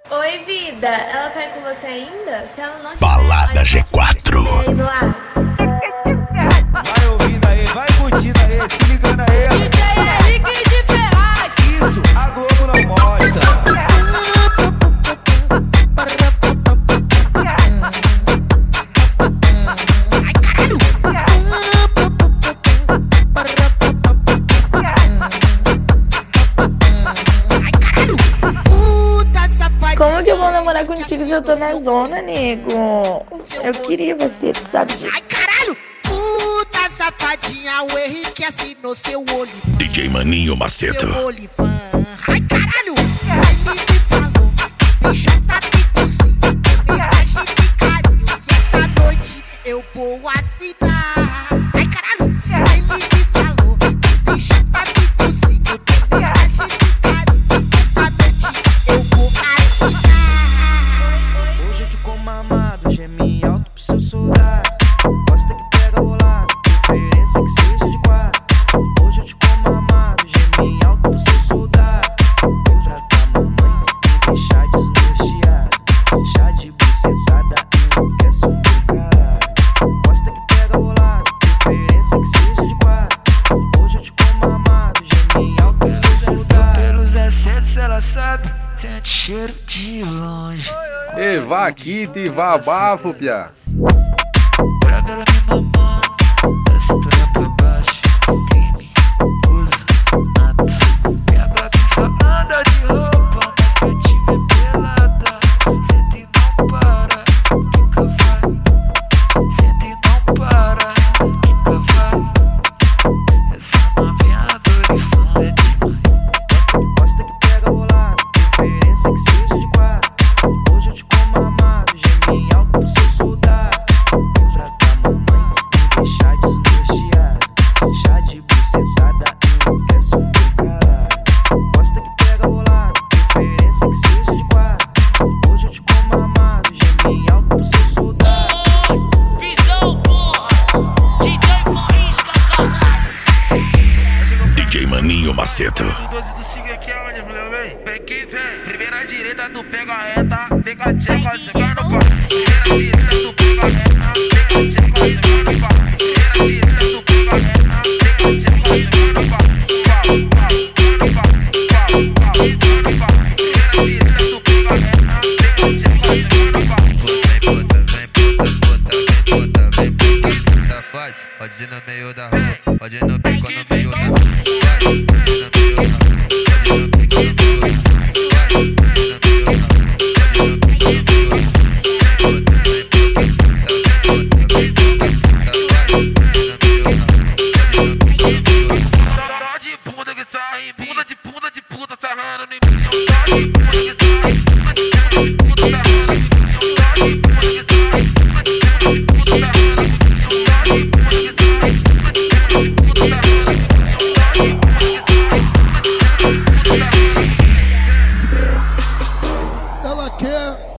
Oi, vida. Ela tá aí com você ainda? Se ela não tiver, Balada G4. no ar. Vai ouvindo aí, vai curtindo aí, se ligando aí. DJ Henrique de Ferraz. Isso, a Globo não mostra. Como que eu vou namorar contigo se eu tô na zona, nego? Eu queria você, tu sabe disso. Ai, caralho! Puta safadinha, o Henrique assinou seu olho. DJ Maninho Maceto. Seu olifã. Ai, caralho! Ele me falou, deixa tá te cozinho. Mensagem de carinho, e essa noite eu vou assinar. Ai, caralho! Ele me falou, deixa tá te cozinho. Mensagem de carinho, essa noite eu vou assinar. Hoje eu te como amado, geme alto pro seu soldado. Gosta que pega bolado, preferência que seja de quatro. Hoje eu te como amado, geme alto pro seu soldado. Vou tratar mamãe e deixar desnorteado. Chá de bucetada, enlouquece o meu caralho. Gosta que pega bolado, preferência que seja de quatro. Hoje eu te como amado, geme alto pro seu soldado. Pelos excessos ela sabe, sente cheiro de longe. E vá aqui, te vá abafo, piá. Pra ver ela me mamando, da cintura pra baixo. Quem me usa, nada. Minha Glock só anda de roupa, mas que time é pelada. Senta e não para, quica vai. Senta e não para, quica vai. Essa novinha dorifã é demais. Gosta que pega bolado, preferência que seja de quatro. Hoje eu te como amado, geme alto pro seu soldado. Vou tratar mamãe e deixar desnorteado. Chá de bucetada, enlouquece o meu caralho. Gosta que pega bolado, preferência que seja de quatro. Hoje eu te como amado, geme alto pro seu soldado. Visão, porra! DJ Faísca, caralho! DJ Maninho Maceto. O 12 do Sig aqui é onde, valeu, vem? Vem que vem. Primeira direita, tu pega a reta. Vem com a tcheca, joga no pau. Primeira direita, tu pega a reta. Vem com a tcheca, joga no pau. Primeira direita, tu